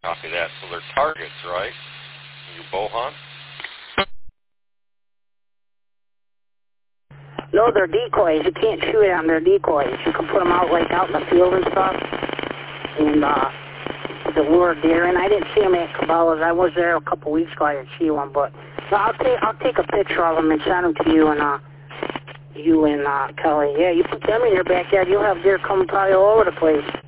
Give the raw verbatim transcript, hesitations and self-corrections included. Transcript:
Copy that. So they're targets, right? You bow hunt? No, they're decoys. You can't shoot at them. They're decoys. You can put them out like out in the field and stuff. And uh, the lure deer. And I didn't see them at Cabela's. I was there a couple weeks ago. I didn't see one, but no, I'll take I'll take a picture of them and send them to you and uh, you and uh, Kelly. Yeah, you put them in your backyard. You'll have deer coming probably all over the place.